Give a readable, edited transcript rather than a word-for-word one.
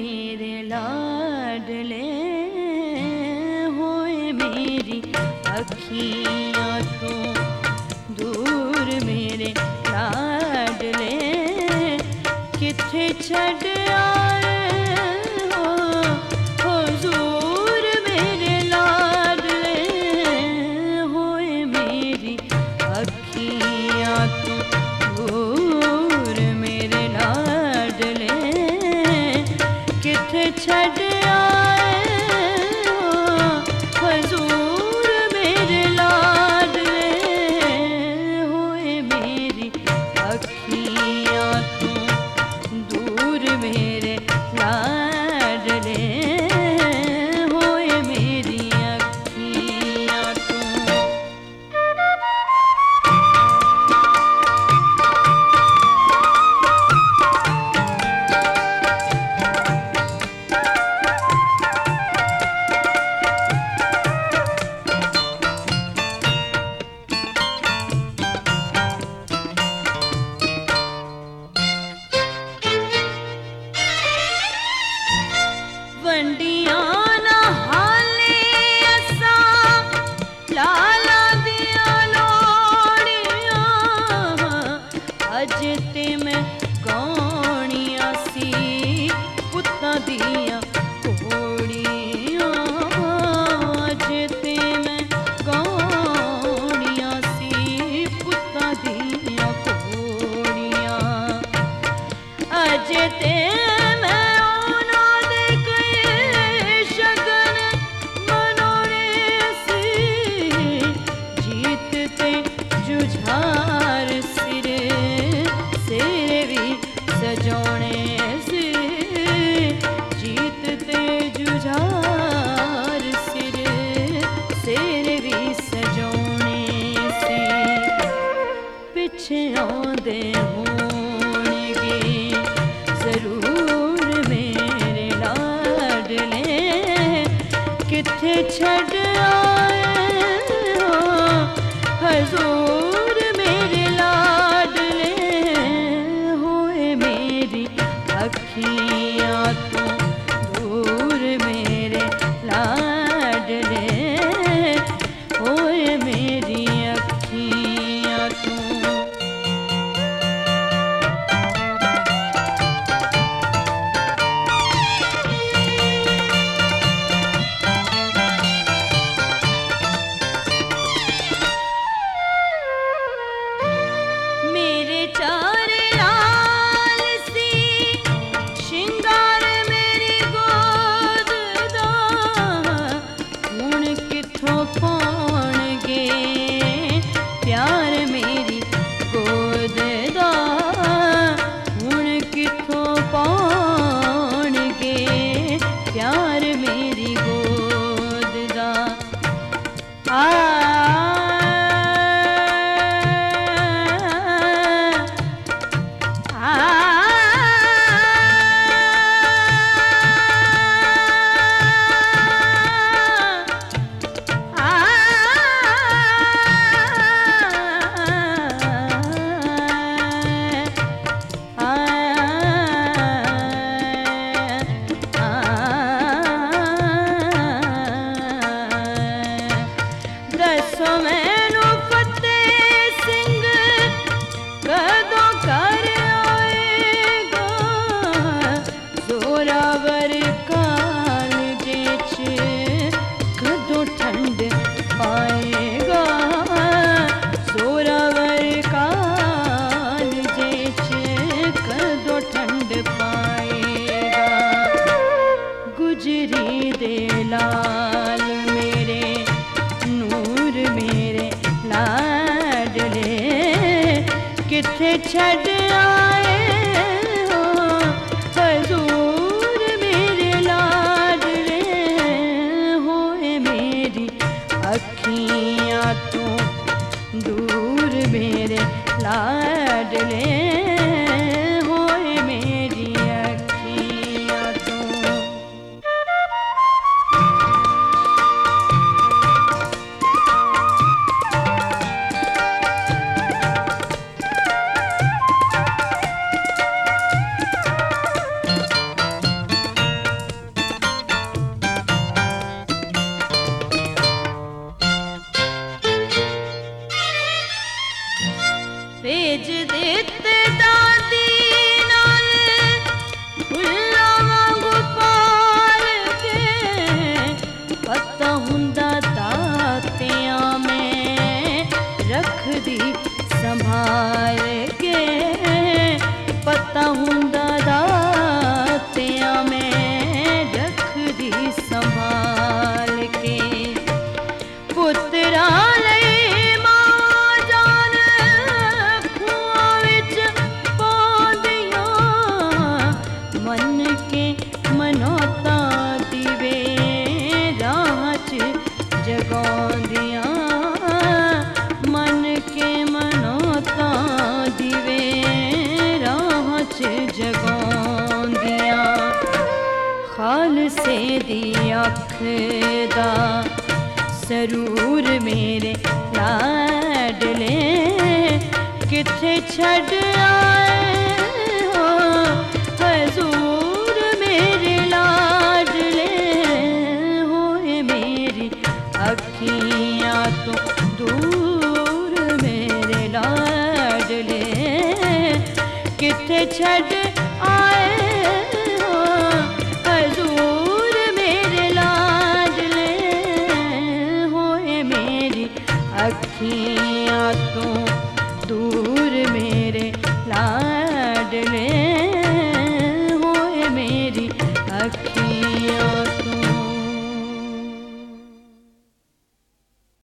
मेरे लाडले होए मेरी अखियाँ तो दूर मेरे लाडले किथे छड़ आए हो हुजूर मेरे लाडले होए मेरी अखियाँ तो दूर मेरे लाडले किथे छड़ आए हो हुजूर मेरे लाडले होए मेरी अखियाँ तो दूर मेरे लाडले होए मेरी अखियाँ तो। वंडियां ना हाले असा लाला दिया लोड़ियां अज ते मैं गाउणियां सी पुत्तां दियां घोड़ियां अज ते मैं गाउणियां सी पुत्तां दियां घोड़ियां अज ते जुझार सिर सिर भी सजोने से जीत ते जुझार सिर सिर भी सजोने से पिछे आंदे होणगे जरूर मेरे लाडले किथे छड़ आए हो हुजूर मेरे लाडले होए मेरी अखियाँ तो दूर मेरे लाडले होए मेरी अखियाँ तो। मेरे चार लाल सी शिंगार मेरी गोद दा हुण किथों पाउणगे प्यार मेरी गोद दा हुण किथों पाउणगे प्यार मेरी गोद दा दसो मैनू फतेह सिंह कदों कर आएगा जोरावर कालजे च कदों ठंड पाएगा जोरावर कालजे च कदों ठंड पाएगा गुजरी दे लाल मेरे नूर मेरे लाडले किथे छड़ आए हो हुजूर मेरे लाडले होए मेरी अखियाँ तो दूर मेरे लाडले होए मेरी अखियाँ तो। खालसे दी अख दा सरूर मेरे लाडले किथे छड़ आए हो हजूर मेरे लाडले होए मेरी अखियां तो दूर मेरे लाडले किथे छड़ आए हो हजूर मेरे लाडले होए मेरी अखियां तो दूर मेरे लाडले।